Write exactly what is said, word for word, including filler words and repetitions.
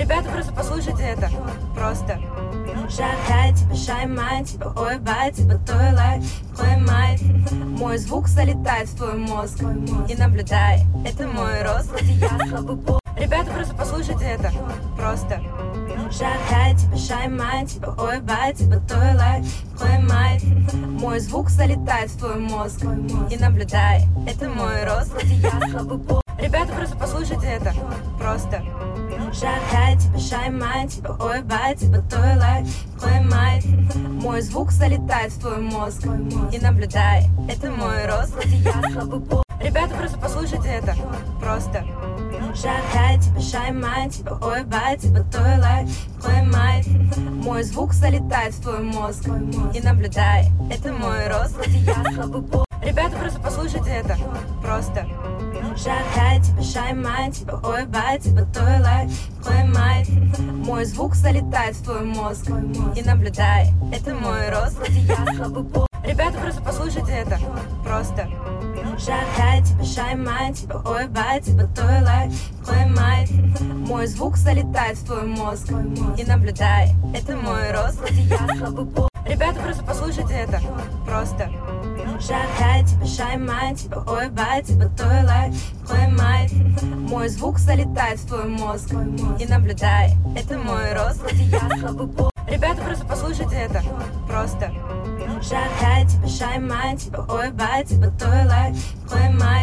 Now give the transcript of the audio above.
Ребята, просто послушайте это. Просто. Жаркая, типа шаймай, типа ой бай, типа той лай, ой май. Мой звук залетает в твой мозг и наблюдай, это мой рост. Ребята, просто послушайте это. Просто. Жаркая, типа шаймай, типа ой бай, типа той лай, ой май. Мой звук залетает в твой мозг и наблюдай, это мой рост. Ребята, просто послушайте это. Просто. Жаркая, типа шаймай, типа ой бай, типа той лай, ой май. Мой звук залетает в твой мозг и наблюдай, это мой рост. Ребята, просто послушайте это. Просто. Жаркая, типа шаймай, типа ой бай, типа той лай, ой май. Мой звук залетает в твой мозг и наблюдай, это мой рост. Ребята, просто послушайте это. Просто. Жаркая, типа шаймай, типа ой бай, типа той лай, ой май. Мой звук залетает в твой мозг и наблюдай, это мой рост. Ребята, просто послушайте это. Просто. Жаркая, типа шаймай, типа ой бай, типа той лай, ой май. Мой звук залетает в твой мозг и наблюдай, это мой рост. Ребята, просто послушайте это. Просто. Жаркая, типа шаймай, типа ой бай, типа той лай, ой май. Мой звук залетает в твой мозг и наблюдай, это мой рост. Ребята, просто послушайте это. Просто. Жаркая, типа шаймай, типа ой бай, типа той лай, ой май.